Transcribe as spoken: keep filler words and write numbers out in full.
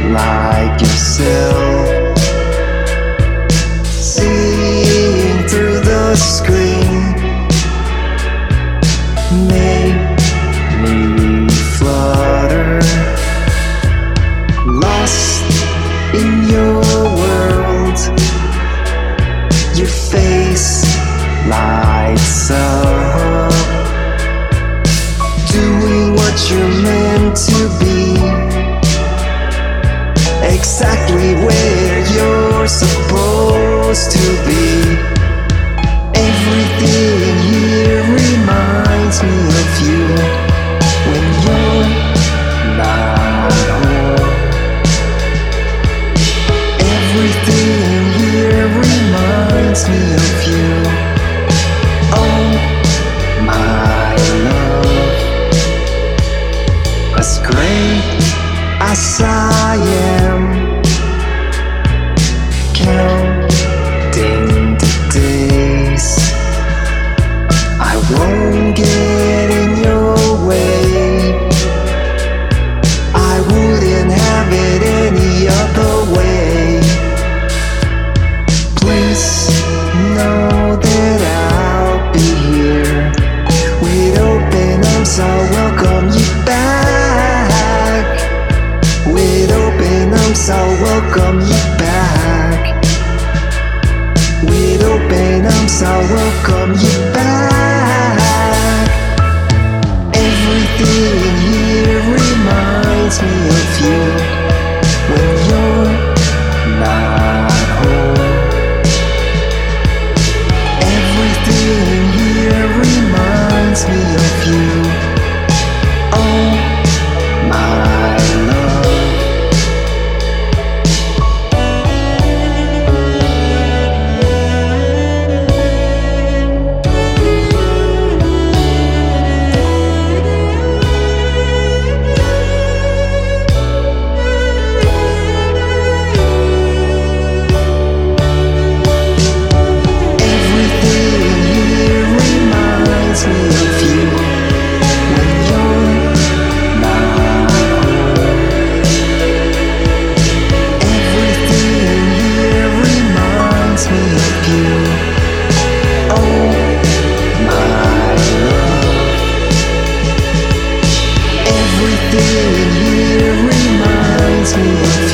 like yourself, seeing through the screen made me flutter, lost in your world. Your face lights up, doing what you're meant to be, exactly where you're supposed to be. Everything here reminds me of you when you're not home. Everything here reminds me of you. Oh, my love, as great as I am, counting the days, I won't get in your way. I wouldn't have it any other way. Please know that I'll be here with open arms. I'll welcome you back. With open arms, I'll welcome you back. With open arms, I'll welcome you back. Everything here reminds me of you when you're not home. Everything here reminds me of you. Oh, my love. Everything here reminds me of